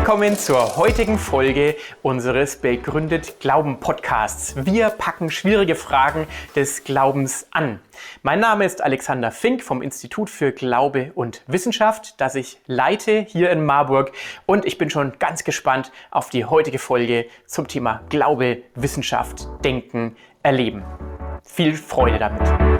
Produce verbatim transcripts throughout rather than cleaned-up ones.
willkommen zur heutigen Folge unseres Begründet Glauben Podcasts. Wir packen schwierige Fragen des Glaubens an. Mein Name ist Alexander Fink vom Institut für Glaube und Wissenschaft, das ich leite hier in Marburg, und ich bin schon ganz gespannt auf die heutige Folge zum Thema Glaube, Wissenschaft, Denken, Erleben. Viel Freude damit!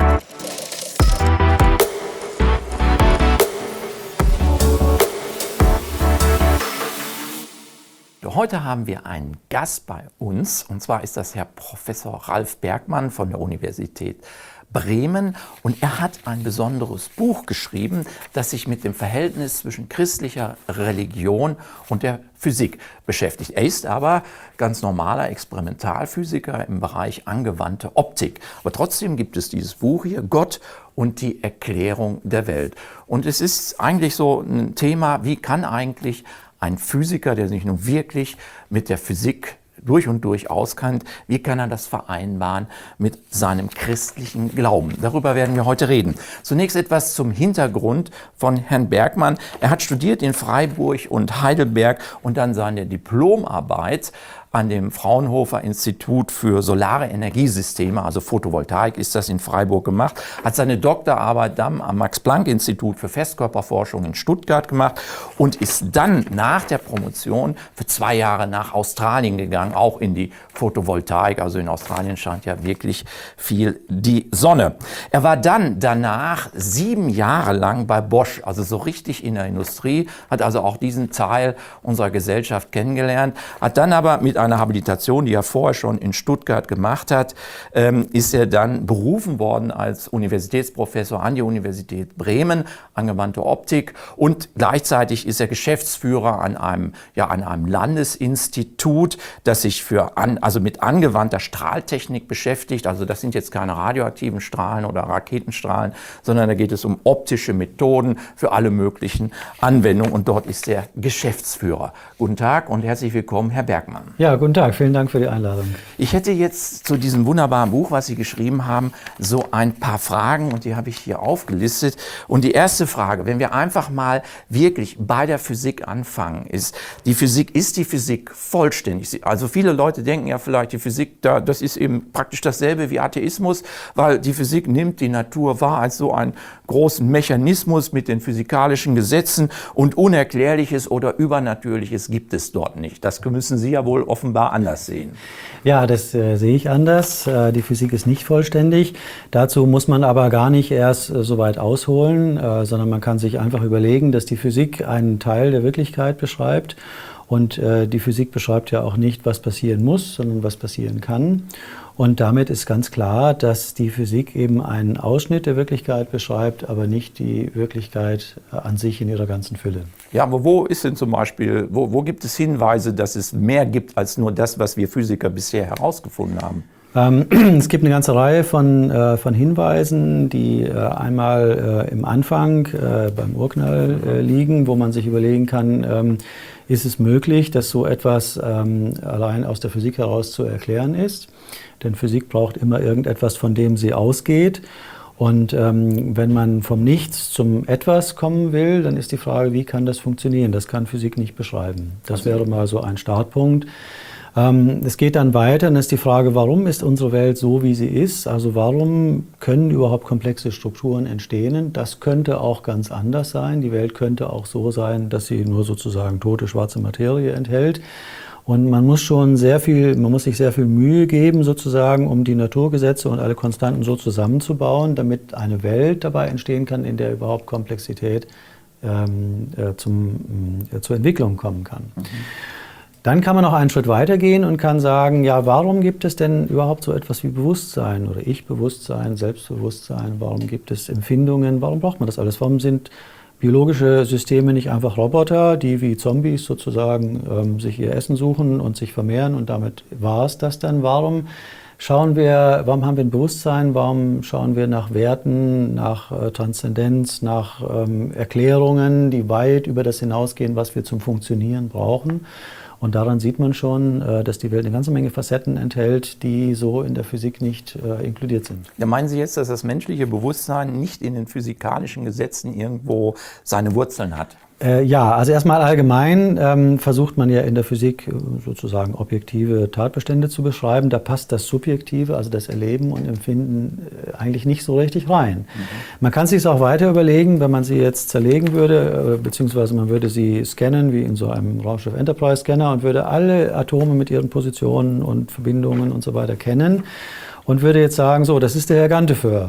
Heute haben wir einen Gast bei uns, und zwar ist das Herr Professor Ralf Bergmann von der Universität Bremen, und er hat ein besonderes Buch geschrieben, das sich mit dem Verhältnis zwischen christlicher Religion und der Physik beschäftigt. Er ist aber ganz normaler Experimentalphysiker im Bereich angewandte Optik. Aber trotzdem gibt es dieses Buch hier, Gott und die Erklärung der Welt. Und es ist eigentlich so ein Thema, wie kann eigentlich ein Physiker, der sich nun wirklich mit der Physik durch und durch auskennt, wie kann er das vereinbaren mit seinem christlichen Glauben? Darüber werden wir heute reden. Zunächst etwas zum Hintergrund von Herrn Bergmann. Er hat studiert in Freiburg und Heidelberg und dann seine Diplomarbeit an dem Fraunhofer Institut für solare Energiesysteme, also Photovoltaik ist das in Freiburg gemacht, hat seine Doktorarbeit dann am Max-Planck-Institut für Festkörperforschung in Stuttgart gemacht und ist dann nach der Promotion für zwei Jahre nach Australien gegangen, auch in die Photovoltaik. Also in Australien scheint ja wirklich viel die Sonne. Er war dann danach sieben Jahre lang bei Bosch, also so richtig in der Industrie, hat also auch diesen Teil unserer Gesellschaft kennengelernt, hat dann aber mit einer Habilitation, die er vorher schon in Stuttgart gemacht hat, ähm, ist er dann berufen worden als Universitätsprofessor an die Universität Bremen, angewandte Optik, und gleichzeitig ist er Geschäftsführer an einem, ja, an einem Landesinstitut, das sich für an, also mit angewandter Strahltechnik beschäftigt. Also das sind jetzt keine radioaktiven Strahlen oder Raketenstrahlen, sondern da geht es um optische Methoden für alle möglichen Anwendungen, und dort ist er Geschäftsführer. Guten Tag und herzlich willkommen, Herr Bergmann. Ja, guten Tag, vielen Dank für die Einladung. Ich hätte jetzt zu diesem wunderbaren Buch, was Sie geschrieben haben, so ein paar Fragen, und die habe ich hier aufgelistet. Und die erste Frage, wenn wir einfach mal wirklich bei der Physik anfangen, ist, die Physik, ist die Physik vollständig? Also viele Leute denken ja vielleicht, die Physik, das ist eben praktisch dasselbe wie Atheismus, weil die Physik nimmt die Natur wahr als so einen großen Mechanismus mit den physikalischen Gesetzen, und Unerklärliches oder Übernatürliches gibt es dort nicht. Das müssen Sie ja wohl offenbar anders sehen. Ja, das äh, sehe ich anders. Äh, die Physik ist nicht vollständig. Dazu muss man aber gar nicht erst äh, so weit ausholen, äh, sondern man kann sich einfach überlegen, dass die Physik einen Teil der Wirklichkeit beschreibt. Und äh, die Physik beschreibt ja auch nicht, was passieren muss, sondern was passieren kann. Und damit ist ganz klar, dass die Physik eben einen Ausschnitt der Wirklichkeit beschreibt, aber nicht die Wirklichkeit an sich in ihrer ganzen Fülle. Ja, aber wo ist denn zum Beispiel, wo, wo gibt es Hinweise, dass es mehr gibt als nur das, was wir Physiker bisher herausgefunden haben? Ähm, es gibt eine ganze Reihe von, äh, von Hinweisen, die äh, einmal äh, im Anfang äh, beim Urknall äh, liegen, wo man sich überlegen kann, ähm, ist es möglich, dass so etwas ähm, allein aus der Physik heraus zu erklären ist? Denn Physik braucht immer irgendetwas, von dem sie ausgeht. Und ähm, wenn man vom Nichts zum Etwas kommen will, dann ist die Frage, wie kann das funktionieren? Das kann Physik nicht beschreiben. Das wäre mal so ein Startpunkt. Ähm, es geht dann weiter, und ist die Frage, warum ist unsere Welt so, wie sie ist? Also warum können überhaupt komplexe Strukturen entstehen? Das könnte auch ganz anders sein. Die Welt könnte auch so sein, dass sie nur sozusagen tote schwarze Materie enthält. Und man muss schon sehr viel, man muss sich sehr viel Mühe geben, sozusagen, um die Naturgesetze und alle Konstanten so zusammenzubauen, damit eine Welt dabei entstehen kann, in der überhaupt Komplexität ähm, äh, zum, äh, zur Entwicklung kommen kann. Mhm. Dann kann man noch einen Schritt weitergehen und kann sagen, ja, warum gibt es denn überhaupt so etwas wie Bewusstsein oder Ich-Bewusstsein, Selbstbewusstsein? Warum gibt es Empfindungen? Warum braucht man das alles? Warum sind biologische Systeme nicht einfach Roboter, die wie Zombies sozusagen ähm, sich ihr Essen suchen und sich vermehren, und damit war es das dann? Warum schauen wir, warum haben wir ein Bewusstsein? Warum schauen wir nach Werten, nach äh, Transzendenz, nach ähm, Erklärungen, die weit über das hinausgehen, was wir zum Funktionieren brauchen? Und daran sieht man schon, dass die Welt eine ganze Menge Facetten enthält, die so in der Physik nicht äh, inkludiert sind. Ja, meinen Sie jetzt, dass das menschliche Bewusstsein nicht in den physikalischen Gesetzen irgendwo seine Wurzeln hat? Äh, ja, also erstmal allgemein ähm, versucht man ja in der Physik sozusagen objektive Tatbestände zu beschreiben. Da passt das Subjektive, also das Erleben und Empfinden, äh, eigentlich nicht so richtig rein. Mhm. Man kann sich es auch weiter überlegen, wenn man sie jetzt zerlegen würde, äh, beziehungsweise man würde sie scannen, wie in so einem Raumschiff Enterprise Scanner, und würde alle Atome mit ihren Positionen und Verbindungen und so weiter kennen und würde jetzt sagen, so, das ist der Herr Ganteföhr.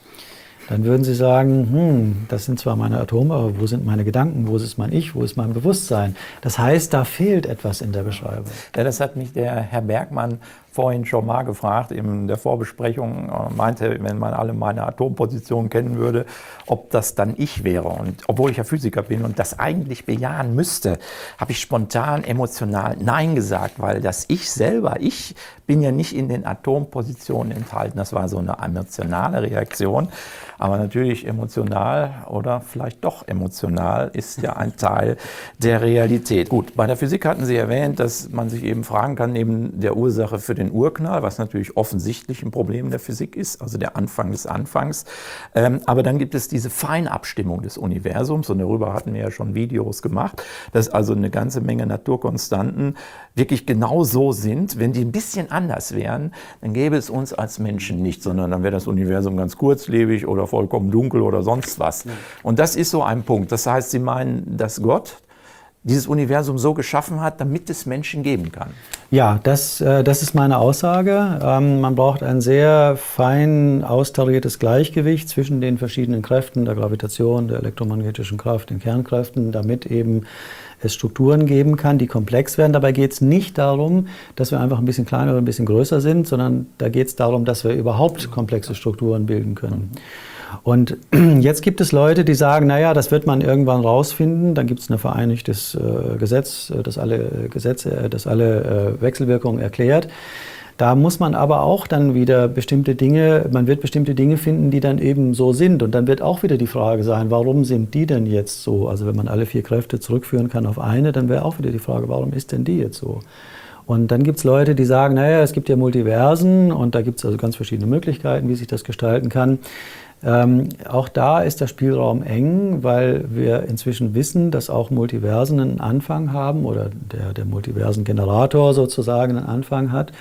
Dann würden Sie sagen, hm, das sind zwar meine Atome, aber wo sind meine Gedanken, wo ist mein Ich, wo ist mein Bewusstsein? Das heißt, da fehlt etwas in der Beschreibung. Ja, das hat mich der Herr Bergmann vorhin schon mal gefragt, in der Vorbesprechung, meinte, wenn man alle meine Atompositionen kennen würde, ob das dann ich wäre. Und obwohl ich ja Physiker bin und das eigentlich bejahen müsste, habe ich spontan emotional Nein gesagt, weil das Ich selber, ich bin ja nicht in den Atompositionen enthalten. Das war so eine emotionale Reaktion. Aber natürlich emotional oder vielleicht doch emotional ist ja ein Teil der Realität. Gut, bei der Physik hatten Sie erwähnt, dass man sich eben fragen kann, neben der Ursache für den Urknall, was natürlich offensichtlich ein Problem der Physik ist, also der Anfang des Anfangs. Ähm, aber dann gibt es diese Feinabstimmung des Universums und darüber hatten wir ja schon Videos gemacht, dass also eine ganze Menge Naturkonstanten wirklich genau so sind. Wenn die ein bisschen anders wären, dann gäbe es uns als Menschen nicht, sondern dann wäre das Universum ganz kurzlebig oder vollkommen dunkel oder sonst was. Ja. Und das ist so ein Punkt. Das heißt, Sie meinen, dass Gott dieses Universum so geschaffen hat, damit es Menschen geben kann? Ja, das, äh, das ist meine Aussage. Ähm, man braucht ein sehr fein austariertes Gleichgewicht zwischen den verschiedenen Kräften, der Gravitation, der elektromagnetischen Kraft, den Kernkräften, damit eben es Strukturen geben kann, die komplex werden. Dabei geht es nicht darum, dass wir einfach ein bisschen kleiner oder ein bisschen größer sind, sondern da geht es darum, dass wir überhaupt komplexe Strukturen bilden können. Und jetzt gibt es Leute, die sagen, naja, das wird man irgendwann rausfinden. Dann gibt es ein vereinigtes äh, Gesetz, das alle Gesetze, das alle äh, Wechselwirkungen erklärt. Da muss man aber auch dann wieder bestimmte Dinge, man wird bestimmte Dinge finden, die dann eben so sind. Und dann wird auch wieder die Frage sein, warum sind die denn jetzt so? Also wenn man alle vier Kräfte zurückführen kann auf eine, dann wäre auch wieder die Frage, warum ist denn die jetzt so? Und dann gibt es Leute, die sagen, naja, es gibt ja Multiversen und da gibt es also ganz verschiedene Möglichkeiten, wie sich das gestalten kann. Ähm, auch da ist der Spielraum eng, weil wir inzwischen wissen, dass auch Multiversen einen Anfang haben oder der, der Multiversen-Generator sozusagen einen Anfang hat.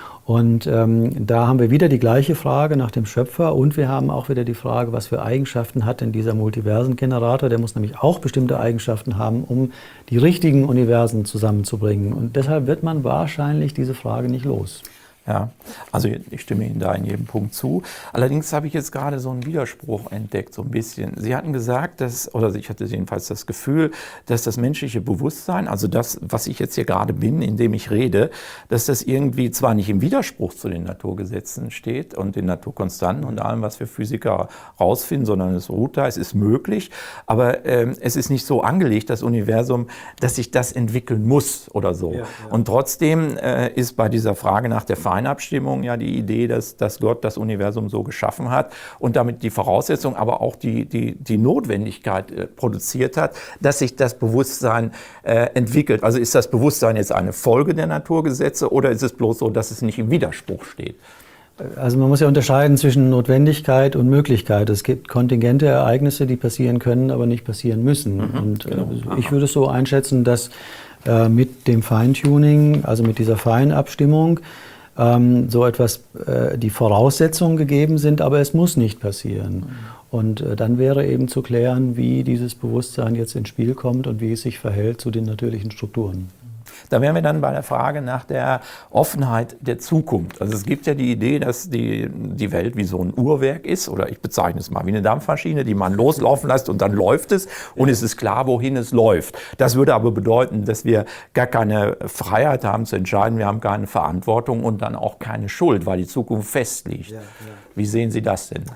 Und ähm, da haben wir wieder die gleiche Frage nach dem Schöpfer und wir haben auch wieder die Frage, was für Eigenschaften hat denn dieser Multiversen-Generator? Der muss nämlich auch bestimmte Eigenschaften haben, um die richtigen Universen zusammenzubringen. Und deshalb wird man wahrscheinlich diese Frage nicht los. Ja, also ich stimme Ihnen da in jedem Punkt zu. Allerdings habe ich jetzt gerade so einen Widerspruch entdeckt, so ein bisschen. Sie hatten gesagt, dass, oder ich hatte jedenfalls das Gefühl, dass das menschliche Bewusstsein, also das, was ich jetzt hier gerade bin, indem ich rede, dass das irgendwie zwar nicht im Widerspruch zu den Naturgesetzen steht und den Naturkonstanten und allem, was wir Physiker rausfinden, sondern es ruht da, es ist möglich, aber ähm, es ist nicht so angelegt, das Universum, dass sich das entwickeln muss oder so. Ja, ja. Und trotzdem äh, ist bei dieser Frage nach der Feinabstimmung ja die Idee, dass, dass Gott das Universum so geschaffen hat und damit die Voraussetzung, aber auch die, die, die Notwendigkeit äh, produziert hat, dass sich das Bewusstsein äh, entwickelt. Also ist das Bewusstsein jetzt eine Folge der Naturgesetze oder ist es bloß so, dass es nicht im Widerspruch steht? Also man muss ja unterscheiden zwischen Notwendigkeit und Möglichkeit. Es gibt kontingente Ereignisse, die passieren können, aber nicht passieren müssen. Mhm, und genau. äh, ich würde es so einschätzen, dass äh, mit dem Feintuning, also mit dieser Feinabstimmung, ähm, so etwas, äh, die Voraussetzungen gegeben sind, aber es muss nicht passieren. Mhm. Und äh, dann wäre eben zu klären, wie dieses Bewusstsein jetzt ins Spiel kommt und wie es sich verhält zu den natürlichen Strukturen. Da wären wir dann bei der Frage nach der Offenheit der Zukunft. Also es gibt ja die Idee, dass die, die Welt wie so ein Uhrwerk ist, oder ich bezeichne es mal wie eine Dampfmaschine, die man loslaufen lässt und dann läuft es und es ist klar, wohin es läuft. Das würde aber bedeuten, dass wir gar keine Freiheit haben zu entscheiden, wir haben keine Verantwortung und dann auch keine Schuld, weil die Zukunft festliegt. Ja, ja. Wie sehen Sie das denn?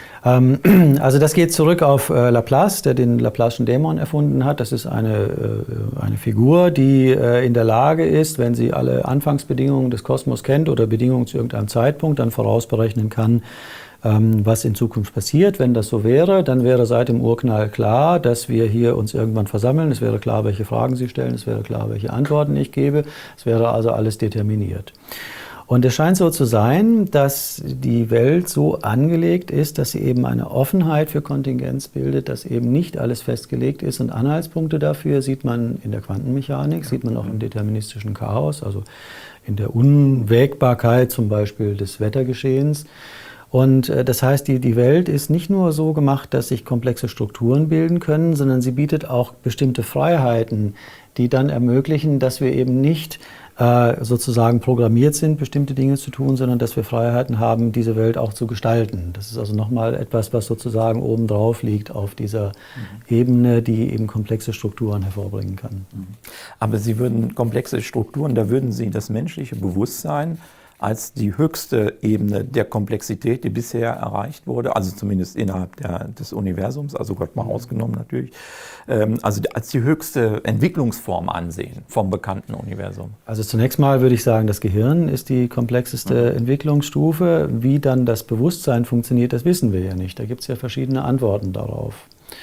Also das geht zurück auf äh, Laplace, der den Laplace'schen Dämon erfunden hat. Das ist eine, äh, eine Figur, die äh, in der Lage ist, wenn sie alle Anfangsbedingungen des Kosmos kennt oder Bedingungen zu irgendeinem Zeitpunkt, dann vorausberechnen kann, ähm, was in Zukunft passiert. Wenn das so wäre, dann wäre seit dem Urknall klar, dass wir hier uns irgendwann versammeln. Es wäre klar, welche Fragen Sie stellen, es wäre klar, welche Antworten ich gebe. Es wäre also alles determiniert. Und es scheint so zu sein, dass die Welt so angelegt ist, dass sie eben eine Offenheit für Kontingenz bildet, dass eben nicht alles festgelegt ist. Und Anhaltspunkte dafür sieht man in der Quantenmechanik, sieht man auch im deterministischen Chaos, also in der Unwägbarkeit zum Beispiel des Wettergeschehens. Und äh, das heißt, die, die Welt ist nicht nur so gemacht, dass sich komplexe Strukturen bilden können, sondern sie bietet auch bestimmte Freiheiten, die dann ermöglichen, dass wir eben nicht äh, sozusagen programmiert sind, bestimmte Dinge zu tun, sondern dass wir Freiheiten haben, diese Welt auch zu gestalten. Das ist also nochmal etwas, was sozusagen obendrauf liegt auf dieser mhm. Ebene, die eben komplexe Strukturen hervorbringen kann. Aber Sie würden komplexe Strukturen, da würden Sie das menschliche Bewusstsein als die höchste Ebene der Komplexität, die bisher erreicht wurde, also zumindest innerhalb der, des Universums, also Gott mal ausgenommen natürlich, ähm, also als die höchste Entwicklungsform ansehen vom bekannten Universum? Also zunächst mal würde ich sagen, das Gehirn ist die komplexeste mhm. Entwicklungsstufe. Wie dann das Bewusstsein funktioniert, das wissen wir ja nicht. Da gibt es ja verschiedene Antworten darauf.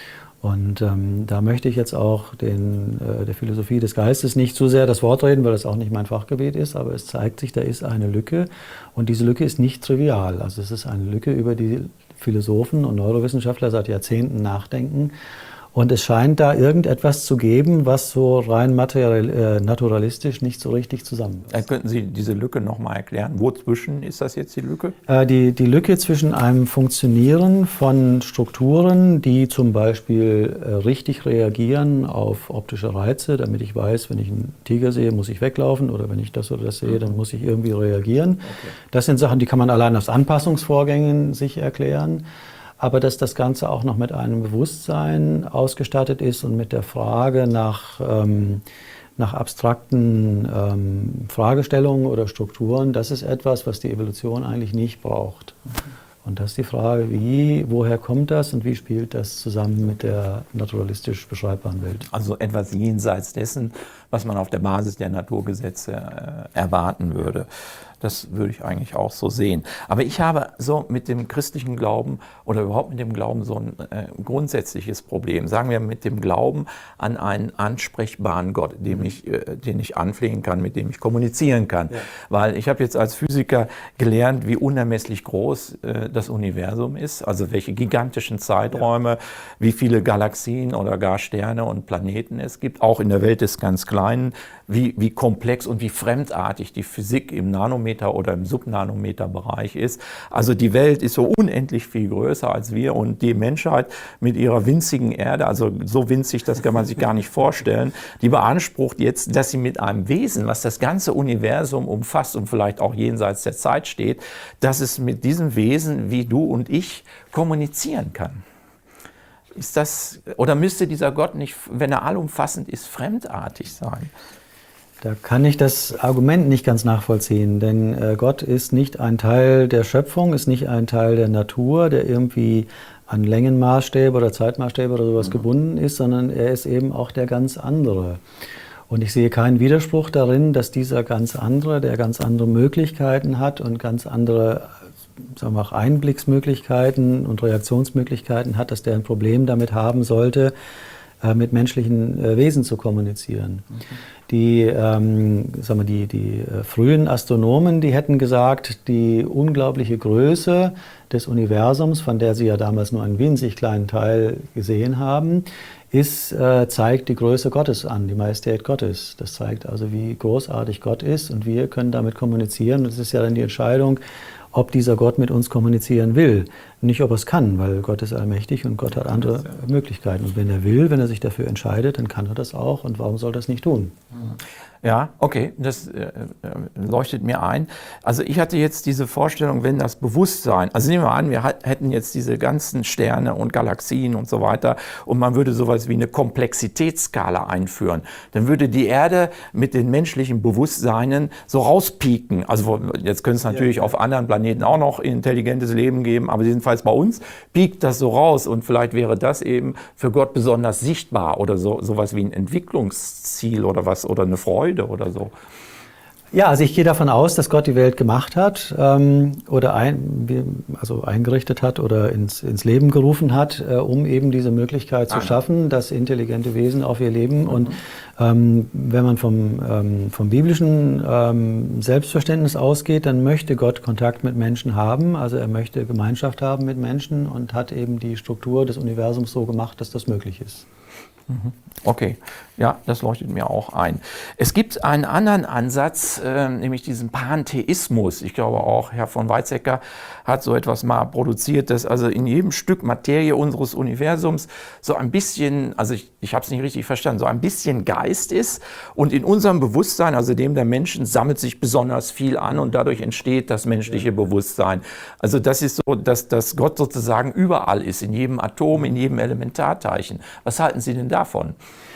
Und ähm, da möchte ich jetzt auch den, äh, der Philosophie des Geistes nicht zu sehr das Wort reden, weil das auch nicht mein Fachgebiet ist, aber es zeigt sich, da ist eine Lücke und diese Lücke ist nicht trivial. Also es ist eine Lücke, über die Philosophen und Neurowissenschaftler seit Jahrzehnten nachdenken. Und es scheint da irgendetwas zu geben, was so rein materiell, äh, naturalistisch nicht so richtig zusammenpasst. Dann könnten Sie diese Lücke nochmal erklären? Wozwischen ist das jetzt die Lücke? Äh, die, die Lücke zwischen einem Funktionieren von Strukturen, die zum Beispiel äh, richtig reagieren auf optische Reize, damit ich weiß, wenn ich einen Tiger sehe, muss ich weglaufen, oder wenn ich das oder das sehe, dann muss ich irgendwie reagieren. Okay. Das sind Sachen, die kann man allein aus Anpassungsvorgängen sich erklären. Aber dass das Ganze auch noch mit einem Bewusstsein ausgestattet ist und mit der Frage nach, ähm, nach abstrakten ähm, Fragestellungen oder Strukturen, das ist etwas, was die Evolution eigentlich nicht braucht. Und das ist die Frage, wie, woher kommt das und wie spielt das zusammen mit der naturalistisch beschreibbaren Welt? Also etwas jenseits dessen, was man auf der Basis der Naturgesetze äh, erwarten würde. Das würde ich eigentlich auch so sehen. Aber ich habe so mit dem christlichen Glauben oder überhaupt mit dem Glauben so ein äh, grundsätzliches Problem. Sagen wir mit dem Glauben an einen ansprechbaren Gott, dem ich, äh, den ich anflehen kann, mit dem ich kommunizieren kann. Ja. Weil ich habe jetzt als Physiker gelernt, wie unermesslich groß äh, das Universum ist, also welche gigantischen Zeiträume, ja. wie viele Galaxien oder gar Sterne und Planeten es gibt, auch in der Welt des ganz Kleinen, wie, wie komplex und wie fremdartig die Physik im Nanometer- oder im Subnanometer-Bereich ist. Also die Welt ist so unendlich viel größer als wir und die Menschheit mit ihrer winzigen Erde, also so winzig, das kann man sich gar nicht vorstellen, die beansprucht jetzt, dass sie mit einem Wesen, was das ganze Universum umfasst und vielleicht auch jenseits der Zeit steht, dass es mit diesem Wesen wie du und ich kommunizieren kann. Ist das, oder müsste dieser Gott nicht, wenn er allumfassend ist, fremdartig sein? Da kann ich das Argument nicht ganz nachvollziehen, denn äh, Gott ist nicht ein Teil der Schöpfung, ist nicht ein Teil der Natur, der irgendwie an Längenmaßstäbe oder Zeitmaßstäbe oder sowas mhm. gebunden ist, sondern er ist eben auch der ganz andere. Und ich sehe keinen Widerspruch darin, dass dieser ganz andere, der ganz andere Möglichkeiten hat und ganz andere, sagen wir auch, Einblicksmöglichkeiten und Reaktionsmöglichkeiten hat, dass der ein Problem damit haben sollte, mit menschlichen Wesen zu kommunizieren. Okay. Die, ähm, sagen wir, die, die frühen Astronomen, die hätten gesagt, die unglaubliche Größe des Universums, von der sie ja damals nur einen winzig kleinen Teil gesehen haben, ist, äh, zeigt die Größe Gottes an, die Majestät Gottes. Das zeigt also, wie großartig Gott ist und wir können damit kommunizieren. Und es ist ja dann die Entscheidung, ob dieser Gott mit uns kommunizieren will. Nicht, ob er es kann, weil Gott ist allmächtig und Gott hat andere Möglichkeiten. Und wenn er will, wenn er sich dafür entscheidet, dann kann er das auch. Und warum soll er das nicht tun? Ja, okay, das äh, leuchtet mir ein. Also ich hatte jetzt diese Vorstellung, wenn das Bewusstsein, also nehmen wir an, wir hat, hätten jetzt diese ganzen Sterne und Galaxien und so weiter und man würde sowas wie eine Komplexitätsskala einführen, dann würde die Erde mit den menschlichen Bewusstseinen so rauspieken. Also jetzt könnte es natürlich ja, ja. auf anderen Planeten auch noch intelligentes Leben geben, aber jedenfalls bei uns piekt das so raus und vielleicht wäre das eben für Gott besonders sichtbar oder so sowas wie ein Entwicklungsziel oder was oder eine Freude oder so. Ja, also ich gehe davon aus, dass Gott die Welt gemacht hat ähm, oder ein, also eingerichtet hat oder ins, ins Leben gerufen hat, äh, um eben diese Möglichkeit zu schaffen, dass intelligente Wesen auf ihr leben. Mhm. Und ähm, wenn man vom, ähm, vom biblischen ähm, Selbstverständnis ausgeht, dann möchte Gott Kontakt mit Menschen haben. Also er möchte Gemeinschaft haben mit Menschen und hat eben die Struktur des Universums so gemacht, dass das möglich ist. Okay, ja, das leuchtet mir auch ein. Es gibt einen anderen Ansatz, äh, nämlich diesen Pantheismus. Ich glaube auch, Herr von Weizsäcker hat so etwas mal produziert, dass also in jedem Stück Materie unseres Universums so ein bisschen, also ich, ich habe es nicht richtig verstanden, so ein bisschen Geist ist und in unserem Bewusstsein, also dem der Menschen, sammelt sich besonders viel an und dadurch entsteht das menschliche Bewusstsein. Also das ist so, dass, dass Gott sozusagen überall ist, in jedem Atom, in jedem Elementarteilchen. Was halten Sie denn davon?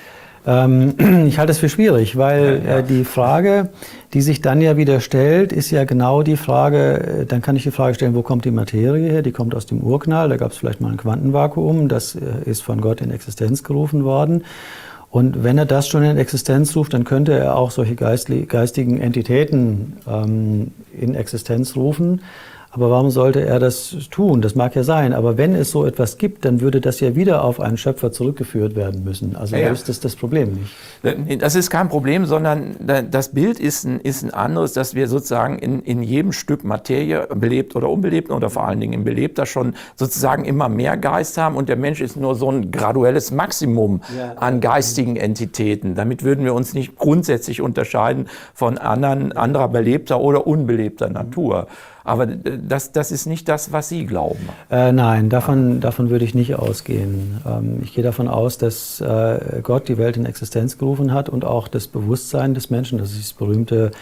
Ähm, ich halte es für schwierig, weil äh, die Frage, die sich dann ja wieder stellt, ist ja genau die Frage, äh, dann kann ich die Frage stellen, wo kommt die Materie her? Die kommt aus dem Urknall, da gab es vielleicht mal ein Quantenvakuum, das äh, ist von Gott in Existenz gerufen worden. Und wenn er das schon in Existenz ruft, dann könnte er auch solche geistli- geistigen Entitäten ähm, in Existenz rufen. Aber warum sollte er das tun? Das mag ja sein. Aber wenn es so etwas gibt, dann würde das ja wieder auf einen Schöpfer zurückgeführt werden müssen. Also ja, ist das das Problem nicht. Das ist kein Problem, sondern das Bild ist ein, ist ein anderes, dass wir sozusagen in, in jedem Stück Materie, belebt oder unbelebt, oder vor allen Dingen im Belebter schon sozusagen immer mehr Geist haben und der Mensch ist nur so ein graduelles Maximum ja, an geistigen Entitäten. Damit würden wir uns nicht grundsätzlich unterscheiden von anderen, anderer belebter oder unbelebter Natur. Aber das, das ist nicht das, was Sie glauben. Äh, nein, davon, davon würde ich nicht ausgehen. Ähm, ich gehe davon aus, dass äh, Gott die Welt in Existenz gerufen hat und auch das Bewusstsein des Menschen, das ist das berühmte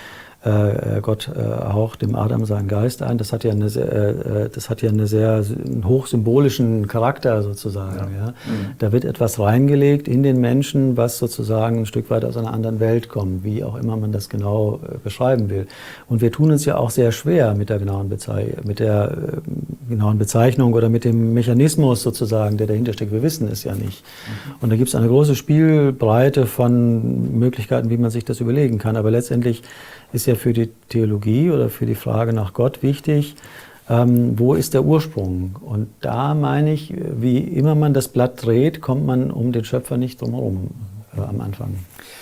äh, Gott äh, haucht dem Adam seinen Geist ein. Das hat ja eine sehr, äh, das hat ja eine sehr einen hochsymbolischen Charakter sozusagen. Ja. Ja. Mhm. Da wird etwas reingelegt in den Menschen, was sozusagen ein Stück weit aus einer anderen Welt kommt, wie auch immer man das genau äh, beschreiben will. Und wir tun uns ja auch sehr schwer mit der genauen Bezeichnung, mit der äh, genauen Bezeichnung oder mit dem Mechanismus sozusagen, der dahinter steckt. Wir wissen es ja nicht. Mhm. Und da gibt es eine große Spielbreite von Möglichkeiten, wie man sich das überlegen kann. Aber letztendlich ist ja für die Theologie oder für die Frage nach Gott wichtig, ähm, wo ist der Ursprung? Und da meine ich, wie immer man das Blatt dreht, kommt man um den Schöpfer nicht drum herum äh, am Anfang.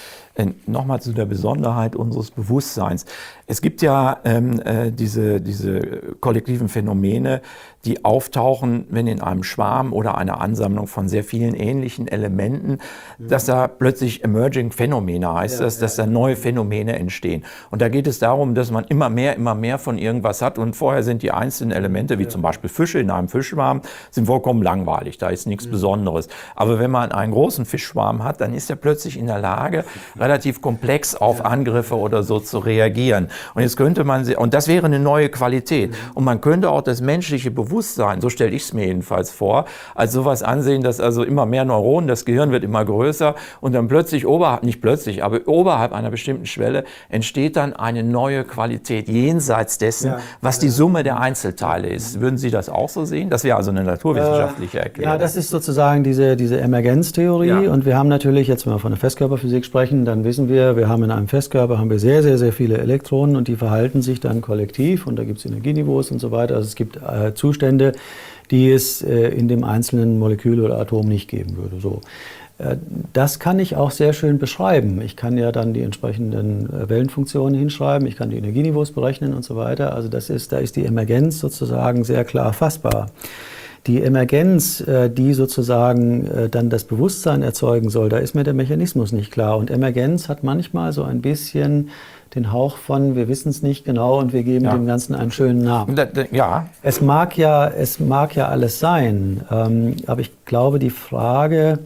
Nochmal zu der Besonderheit unseres Bewusstseins. Es gibt ja ähm, äh, diese, diese kollektiven Phänomene, die auftauchen, wenn in einem Schwarm oder einer Ansammlung von sehr vielen ähnlichen Elementen, mhm. dass da plötzlich Emerging Phänomene heißt, ja, dass, ja. dass da neue Phänomene entstehen. Und da geht es darum, dass man immer mehr, immer mehr von irgendwas hat und vorher sind die einzelnen Elemente, wie ja. zum Beispiel Fische in einem Fischschwarm, sind vollkommen langweilig, da ist nichts mhm. Besonderes. Aber wenn man einen großen Fischschwarm hat, dann ist er plötzlich in der Lage, relativ komplex auf Angriffe oder so zu reagieren. Und jetzt könnte man, und das wäre eine neue Qualität. Und man könnte auch das menschliche Bewusstsein, so stelle ich es mir jedenfalls vor, als sowas ansehen, dass also immer mehr Neuronen, das Gehirn wird immer größer und dann plötzlich oberhalb, nicht plötzlich, aber oberhalb einer bestimmten Schwelle entsteht dann eine neue Qualität jenseits dessen, ja, was die Summe der Einzelteile ist. Würden Sie das auch so sehen? Das wäre also eine naturwissenschaftliche Erklärung. Ja, das ist sozusagen diese, diese Emergenztheorie. Ja. Und wir haben natürlich, jetzt wenn wir von der Festkörperphysik sprechen, dann wissen wir, wir haben in einem Festkörper haben wir sehr, sehr, sehr viele Elektronen und die verhalten sich dann kollektiv und da gibt es Energieniveaus und so weiter. Also es gibt äh, Zustände, die es äh, in dem einzelnen Molekül oder Atom nicht geben würde. So. Äh, das kann ich auch sehr schön beschreiben. Ich kann ja dann die entsprechenden äh, Wellenfunktionen hinschreiben, ich kann die Energieniveaus berechnen und so weiter. Also das ist, da ist die Emergenz sozusagen sehr klar fassbar. Die Emergenz, die sozusagen dann das Bewusstsein erzeugen soll, da ist mir der Mechanismus nicht klar. Und Emergenz hat manchmal so ein bisschen den Hauch von, wir wissen es nicht genau und wir geben ja. dem Ganzen einen schönen Namen. Ja. Es mag ja, es mag ja alles sein, aber ich glaube, die Frage,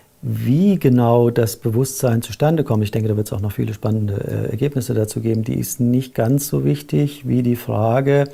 wie genau das Bewusstsein zustande kommt, ich denke, da wird es auch noch viele spannende Ergebnisse dazu geben, die ist nicht ganz so wichtig wie die Frage,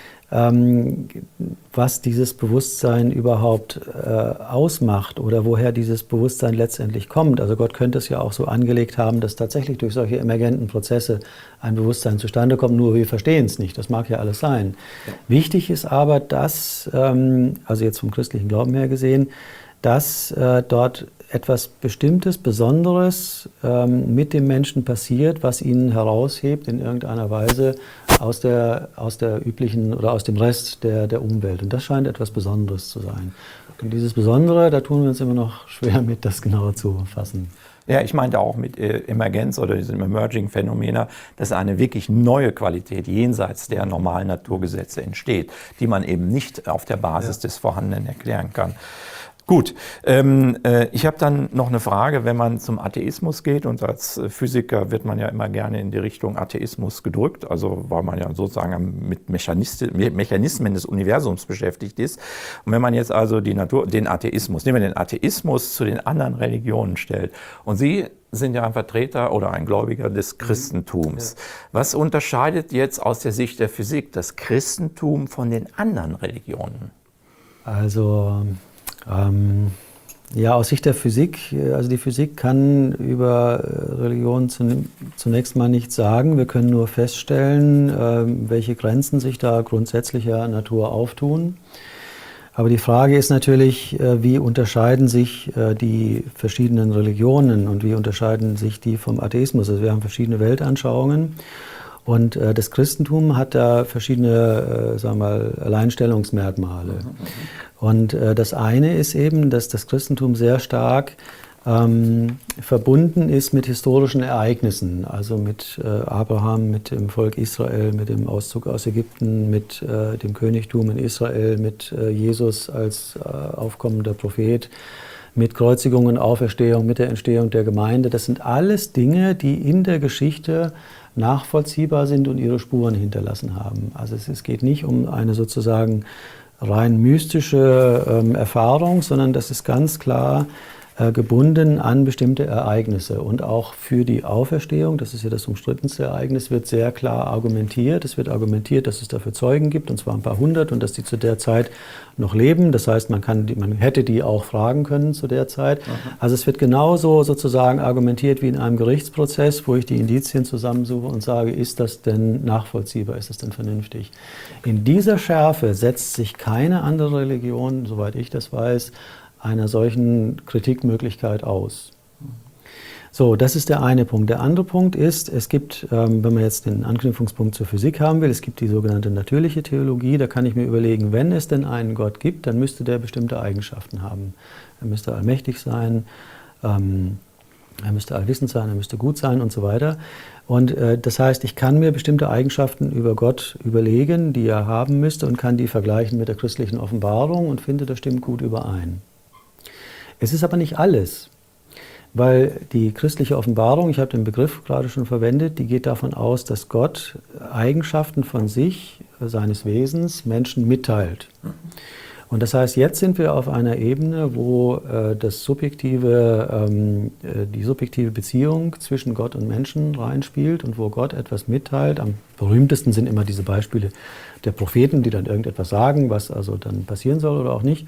Ähm, was dieses Bewusstsein überhaupt äh, ausmacht oder woher dieses Bewusstsein letztendlich kommt. Also Gott könnte es ja auch so angelegt haben, dass tatsächlich durch solche emergenten Prozesse ein Bewusstsein zustande kommt, nur wir verstehen es nicht. Das mag ja alles sein. Ja. Wichtig ist aber, dass, ähm, also jetzt vom christlichen Glauben her gesehen, dass äh, dort etwas Bestimmtes, Besonderes ähm, mit dem Menschen passiert, was ihn heraushebt in irgendeiner Weise aus der, aus der üblichen oder aus dem Rest der, der Umwelt. Und das scheint etwas Besonderes zu sein. Und dieses Besondere, da tun wir uns immer noch schwer mit, das genauer zu fassen. Ja, ich meinte auch mit äh, Emergenz oder diesem Emerging-Phänomena, dass eine wirklich neue Qualität jenseits der normalen Naturgesetze entsteht, die man eben nicht auf der Basis ja. des Vorhandenen erklären kann. Gut, ähm, äh, ich habe dann noch eine Frage, wenn man zum Atheismus geht, und als Physiker wird man ja immer gerne in die Richtung Atheismus gedrückt, also weil man ja sozusagen mit Mechanismen des Universums beschäftigt ist. Und wenn man jetzt also die Natur, den Atheismus, nehmen wir den Atheismus zu den anderen Religionen stellt, und Sie sind ja ein Vertreter oder ein Gläubiger des Christentums. Ja. Was unterscheidet jetzt aus der Sicht der Physik das Christentum von den anderen Religionen? Also Ähm, ja, aus Sicht der Physik, also die Physik kann über Religion zunächst mal nichts sagen. Wir können nur feststellen, äh, welche Grenzen sich da grundsätzlicher Natur auftun. Aber die Frage ist natürlich, äh, wie unterscheiden sich äh, die verschiedenen Religionen und wie unterscheiden sich die vom Atheismus? Also wir haben verschiedene Weltanschauungen. Und äh, das Christentum hat da verschiedene, äh, sagen wir mal, Alleinstellungsmerkmale. Mhm. Und äh, das eine ist eben, dass das Christentum sehr stark ähm, verbunden ist mit historischen Ereignissen, also mit äh, Abraham, mit dem Volk Israel, mit dem Auszug aus Ägypten, mit äh, dem Königtum in Israel, mit äh, Jesus als äh, aufkommender Prophet, mit Kreuzigung und Auferstehung, mit der Entstehung der Gemeinde. Das sind alles Dinge, die in der Geschichte nachvollziehbar sind und ihre Spuren hinterlassen haben. Also es, es geht nicht um eine sozusagen rein mystische ähm, Erfahrung, sondern das ist ganz klar äh, gebunden an bestimmte Ereignisse. Und auch für die Auferstehung, das ist ja das umstrittenste Ereignis, wird sehr klar argumentiert. Es wird argumentiert, dass es dafür Zeugen gibt, und zwar ein paar hundert, und dass die zu der Zeit noch leben. Das heißt, man, kann die, man hätte die auch fragen können zu der Zeit. Mhm. Also es wird genauso sozusagen argumentiert wie in einem Gerichtsprozess, wo ich die Indizien zusammensuche und sage, ist das denn nachvollziehbar, ist das denn vernünftig? In dieser Schärfe setzt sich keine andere Religion, soweit ich das weiß, einer solchen Kritikmöglichkeit aus. So, das ist der eine Punkt. Der andere Punkt ist, es gibt, ähm, wenn man jetzt den Anknüpfungspunkt zur Physik haben will, es gibt die sogenannte natürliche Theologie. Da kann ich mir überlegen, wenn es denn einen Gott gibt, dann müsste der bestimmte Eigenschaften haben. Er müsste allmächtig sein, ähm, er müsste allwissend sein, er müsste gut sein und so weiter. Und äh, das heißt, ich kann mir bestimmte Eigenschaften über Gott überlegen, die er haben müsste, und kann die vergleichen mit der christlichen Offenbarung und finde, das stimmt gut überein. Es ist aber nicht alles. Weil die christliche Offenbarung, ich habe den Begriff gerade schon verwendet, die geht davon aus, dass Gott Eigenschaften von sich, seines Wesens, Menschen mitteilt. Und das heißt, jetzt sind wir auf einer Ebene, wo äh, das subjektive, ähm, die subjektive Beziehung zwischen Gott und Menschen reinspielt und wo Gott etwas mitteilt. Am berühmtesten sind immer diese Beispiele der Propheten, die dann irgendetwas sagen, was also dann passieren soll oder auch nicht.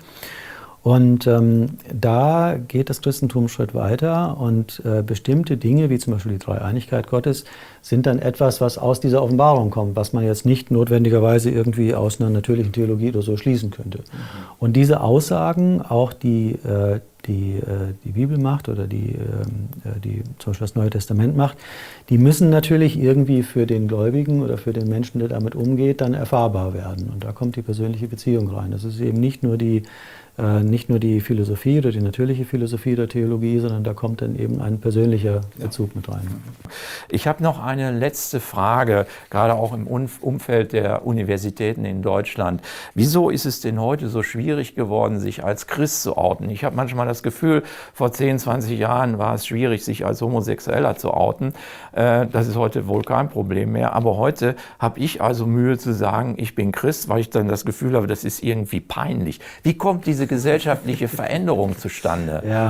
Und ähm, da geht das Christentum einen Schritt weiter, und äh, bestimmte Dinge, wie zum Beispiel die Dreieinigkeit Gottes, sind dann etwas, was aus dieser Offenbarung kommt, was man jetzt nicht notwendigerweise irgendwie aus einer natürlichen Theologie oder so schließen könnte. Mhm. Und diese Aussagen, auch die äh, die, äh, die Bibel macht oder die, äh, die zum Beispiel das Neue Testament macht, die müssen natürlich irgendwie für den Gläubigen oder für den Menschen, der damit umgeht, dann erfahrbar werden. Und da kommt die persönliche Beziehung rein. Das ist eben nicht nur die Äh, nicht nur die Philosophie oder die natürliche Philosophie der Theologie, sondern da kommt dann eben ein persönlicher Bezug mit rein. Ich habe noch eine letzte Frage, gerade auch im Umfeld der Universitäten in Deutschland. Wieso ist es denn heute so schwierig geworden, sich als Christ zu outen? Ich habe manchmal das Gefühl, vor zehn, zwanzig Jahren war es schwierig, sich als Homosexueller zu outen. Äh, das ist heute wohl kein Problem mehr. Aber heute habe ich also Mühe zu sagen, ich bin Christ, weil ich dann das Gefühl habe, das ist irgendwie peinlich. Wie kommt diese gesellschaftliche Veränderung zustande? Ja,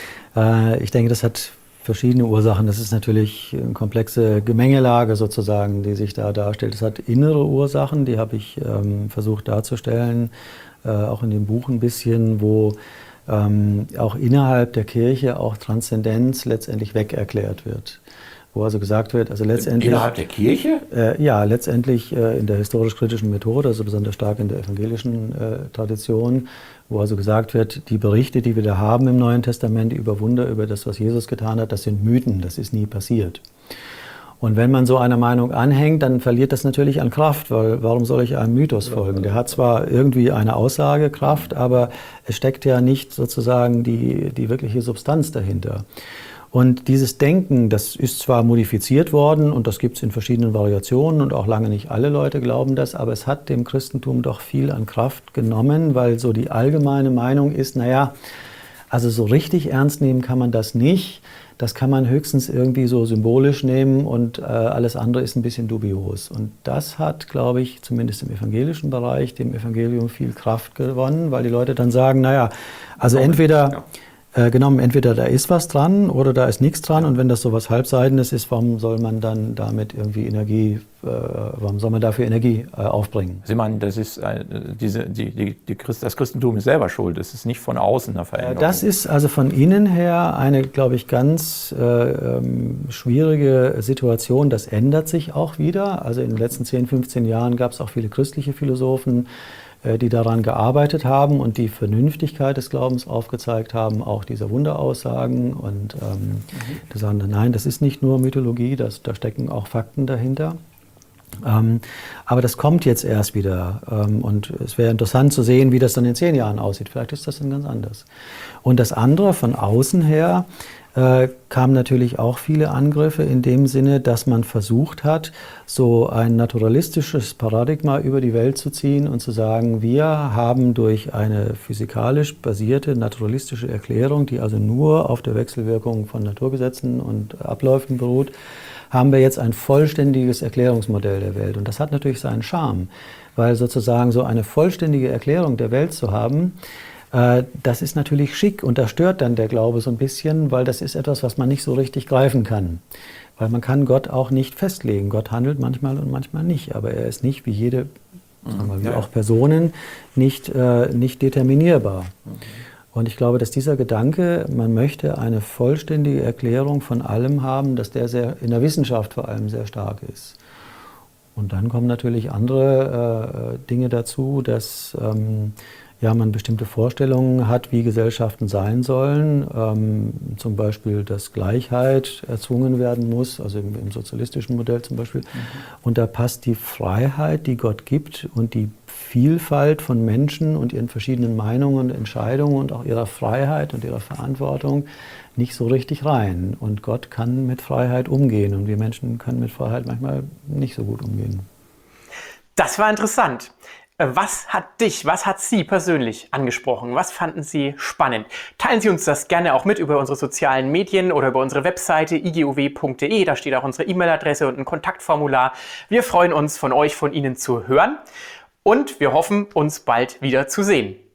äh, ich denke, das hat verschiedene Ursachen. Das ist natürlich eine komplexe Gemengelage sozusagen, die sich da darstellt. Es hat innere Ursachen, die habe ich ähm, versucht darzustellen, äh, auch in dem Buch ein bisschen, wo ähm, auch innerhalb der Kirche auch Transzendenz letztendlich weg erklärt wird. wo also gesagt wird, also letztendlich... Innerhalb der Kirche? Äh, ja, letztendlich äh, in der historisch-kritischen Methode, also besonders stark in der evangelischen äh, Tradition, wo also gesagt wird, die Berichte, die wir da haben im Neuen Testament über Wunder, über das, was Jesus getan hat, das sind Mythen, das ist nie passiert. Und wenn man so einer Meinung anhängt, dann verliert das natürlich an Kraft, weil warum soll ich einem Mythos folgen? Der hat zwar irgendwie eine Aussagekraft, aber es steckt ja nicht sozusagen die, die wirkliche Substanz dahinter. Und dieses Denken, das ist zwar modifiziert worden und das gibt es in verschiedenen Variationen und auch lange nicht alle Leute glauben das, aber es hat dem Christentum doch viel an Kraft genommen, weil so die allgemeine Meinung ist, naja, also so richtig ernst nehmen kann man das nicht. Das kann man höchstens irgendwie so symbolisch nehmen und äh, alles andere ist ein bisschen dubios. Und das hat, glaube ich, zumindest im evangelischen Bereich, dem Evangelium viel Kraft gewonnen, weil die Leute dann sagen, naja, also entweder... Äh, genommen, entweder da ist was dran oder da ist nichts dran und wenn das so was Halbseidenes ist, warum soll man dann damit irgendwie Energie, äh, warum soll man dafür Energie äh, aufbringen? Sie meinen, das ist äh, diese, die, die, die Christ, das Christentum ist selber schuld, es ist nicht von außen eine Veränderung. Äh, das ist also von innen her eine, glaube ich, ganz äh, ähm, schwierige Situation, das ändert sich auch wieder. Also in den letzten zehn, fünfzehn Jahren gab es auch viele christliche Philosophen, die daran gearbeitet haben und die Vernünftigkeit des Glaubens aufgezeigt haben, auch dieser Wunderaussagen und ähm, mhm. die sagen, nein, das ist nicht nur Mythologie, das, da stecken auch Fakten dahinter. Ähm, aber das kommt jetzt erst wieder ähm, und es wäre interessant zu sehen, wie das dann in zehn Jahren aussieht. Vielleicht ist das dann ganz anders. Und das andere von außen her, äh, kamen natürlich auch viele Angriffe in dem Sinne, dass man versucht hat, so ein naturalistisches Paradigma über die Welt zu ziehen und zu sagen, wir haben durch eine physikalisch basierte naturalistische Erklärung, die also nur auf der Wechselwirkung von Naturgesetzen und Abläufen beruht, haben wir jetzt ein vollständiges Erklärungsmodell der Welt. Und das hat natürlich seinen Charme, weil sozusagen so eine vollständige Erklärung der Welt zu haben, das ist natürlich schick und da stört dann der Glaube so ein bisschen, weil das ist etwas, was man nicht so richtig greifen kann. Weil man kann Gott auch nicht festlegen. Gott handelt manchmal und manchmal nicht, aber er ist nicht wie jede, sagen wir, wie ja. auch Personen, nicht, äh, nicht determinierbar. Mhm. Und ich glaube, dass dieser Gedanke, man möchte eine vollständige Erklärung von allem haben, dass der sehr, in der Wissenschaft vor allem sehr stark ist. Und dann kommen natürlich andere äh, Dinge dazu, dass ähm, ja, man bestimmte Vorstellungen hat, wie Gesellschaften sein sollen, ähm, zum Beispiel, dass Gleichheit erzwungen werden muss, also im, im sozialistischen Modell zum Beispiel. Mhm. Und da passt die Freiheit, die Gott gibt und die Vielfalt von Menschen und ihren verschiedenen Meinungen und Entscheidungen und auch ihrer Freiheit und ihrer Verantwortung nicht so richtig rein. Und Gott kann mit Freiheit umgehen und wir Menschen können mit Freiheit manchmal nicht so gut umgehen. Das war interessant. Was hat dich, was hat Sie persönlich angesprochen? Was fanden Sie spannend? Teilen Sie uns das gerne auch mit über unsere sozialen Medien oder über unsere Webseite i g o w punkt d e. Da steht auch unsere E-Mail-Adresse und ein Kontaktformular. Wir freuen uns, von euch, von Ihnen zu hören und wir hoffen, uns bald wieder zu sehen.